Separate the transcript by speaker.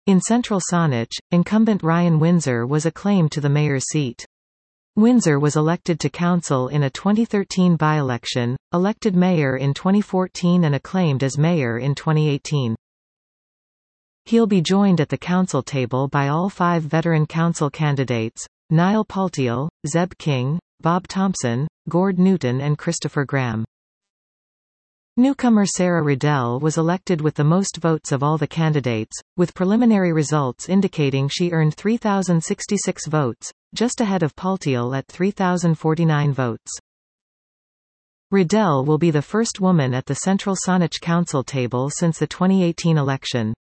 Speaker 1: In Central Saanich, incumbent Ryan Windsor was acclaimed to the mayor's seat. Windsor was elected to council in a 2013 by-election, elected mayor in 2014 and acclaimed as mayor in 2018. He'll be joined at the council table by all 5 veteran council candidates: Niall Paultiel, Zeb King, Bob Thompson, Gord Newton and Christopher Graham. Newcomer Sarah Riddell was elected with the most votes of all the candidates, with preliminary results indicating she earned 3,066 votes, just ahead of Paultiel at 3,049 votes. Riddell will be the first woman at the Central Saanich Council table since the 2018 election.